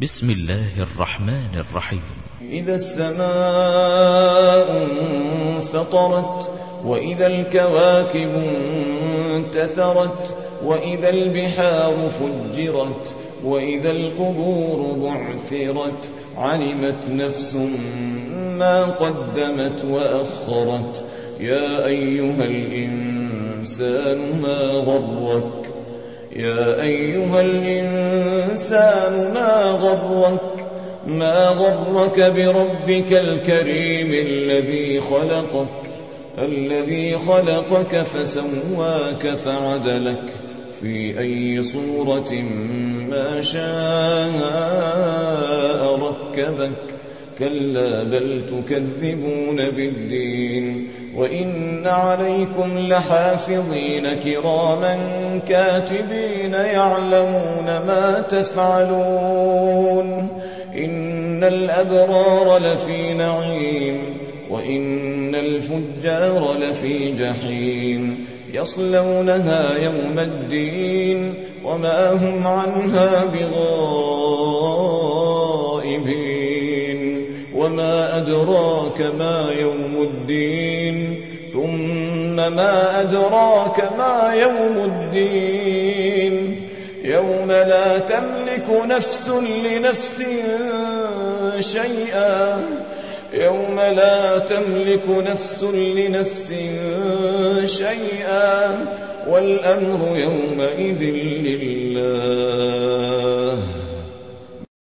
بسم الله الرحمن الرحيم. إذا السماء انفطرت وإذا الكواكب انتثرت وإذا البحار فجرت وإذا القبور بعثرت علمت نفس ما قدمت وأخرت يا أيها الإنسان ما غرك بربك الكريم الذي خلقك فسواك فعدلك في أي صورة ما شاء ركبك كلا بل تكذبون بالدين وإن عليكم لحافظين كراما كاتبين يعلمون ما تفعلون إن الأبرار لفي نعيم وإن الفجار لفي جحيم يصلونها يوم الدين وما هم عنها بغائبين وما أدراك ما يوم الدين ثم ما أدراك ما يوم الدين يوم لا تملك نفس لنفس شيئا والأمر يومئذ لله.